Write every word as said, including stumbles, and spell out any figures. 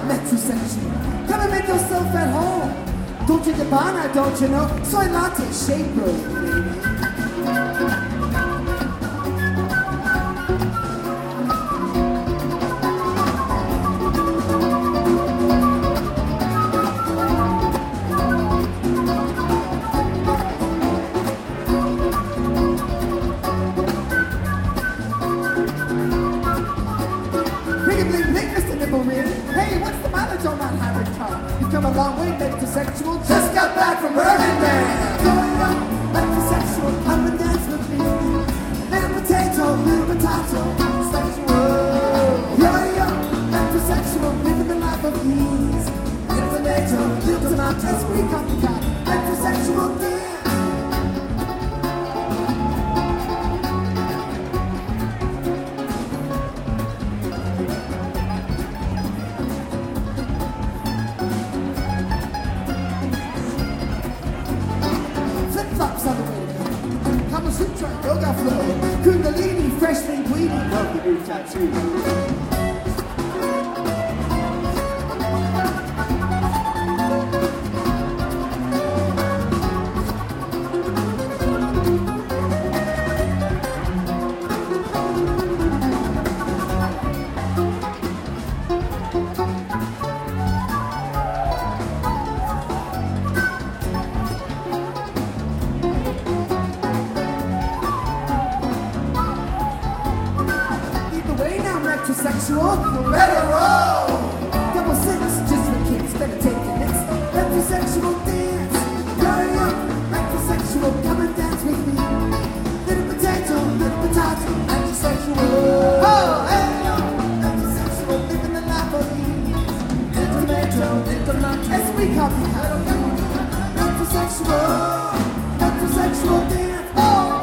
metrosexual. Come and make yourself at home. Don't drink a banana, don't you know? Soy latte, shake roll, baby. Come a long way, metrosexual. Just got back from Birmingham. Metrosexual, come and dance with me. Little potato, little potato, sexual. Yo, yo, metrosexual, living the life of ease. Little tomato, little tomato, sweet copycat, metrosexual dance. Yoga flow, Kundalini, fresh linguini, love the new tattoo. Metrosexual, better roll. Double six, just for kids, better take the hits. Metrosexual dance, hurry up. Metrosexual, come and dance with me. Little potato, little potato, metrosexual. Oh, hey, yo. Metrosexual, living the life of ease. Little tomato, little tomato, as we copy. Metrosexual, metrosexual dance. Oh.